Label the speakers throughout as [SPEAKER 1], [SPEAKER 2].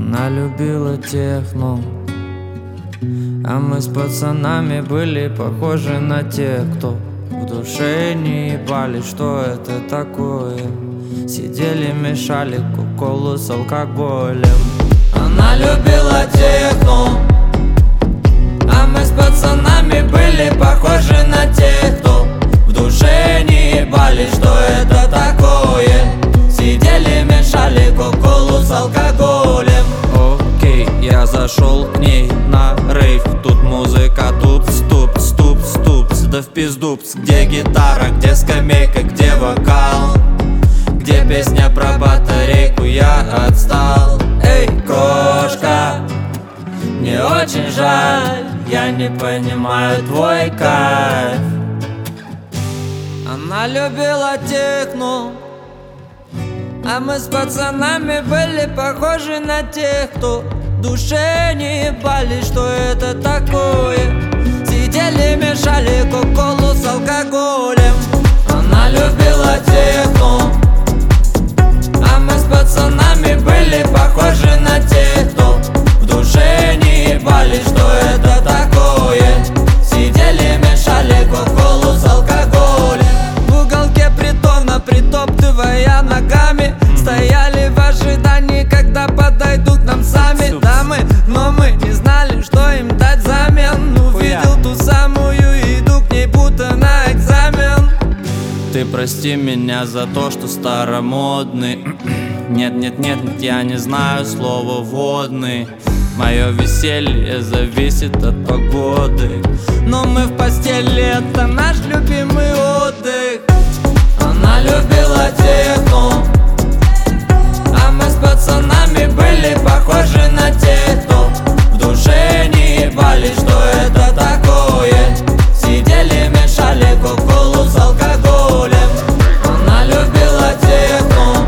[SPEAKER 1] Она любила техно, а мы с пацанами были похожи на тех, кто в душе не ебали, что это такое. Сидели, мешали кока-колу с алкоголем. Она любила техно, а мы с пацанами были похожи на тех, кто в душе не ебали, что это такое. Сидели, мешали кока-колу с алкоголем. Окей, я зашел к ней на рейв. Тут музыка, тут ступс, да в пиздупс. Где гитара, где скамейка, где вокал, где песня про батарейку, я отстал. Эй, крошка, мне очень жаль, я не понимаю твой кайф. Она любила техно, а мы с пацанами были похожи на тех, кто в душе не ебали, что это такое. Сидели, мешали кока-колу с алкоголем. Она любила техно, а мы с пацанами были похожи на тех, кто в душе не ебали, что это такое. Сидели, мешали кока-колу с алкоголем. В уголке притона, притоптывая ногами, стояли в ожидании, когда подойдут нам сами дамы. Но мы не знали, что им дать взамен. Увидел ту самую, иду к ней будто на экзамен. Ты прости меня за то, что старомодный. Нет, я не знаю слова водный. Мое веселье зависит от погоды, но мы в постели, это наш любимый отдых. Она любила техно, а мы с пацанами были похожи на тех, кто в душе не ебали, что это такое. Сидели, мешали кока-колу с алкоголем. Она любила техно,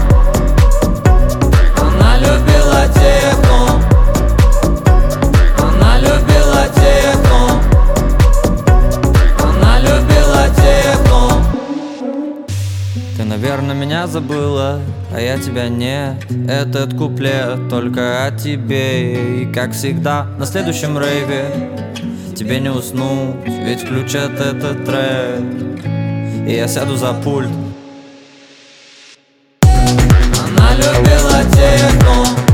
[SPEAKER 1] она любила техно, она любила техно, она любила техно. Ты, наверное, меня забыла, а я тебя нет. Этот куплет только о тебе. И как всегда на следующем рейве тебе не уснуть, ведь включат этот трек, и я сяду за пульт. Она любила техно,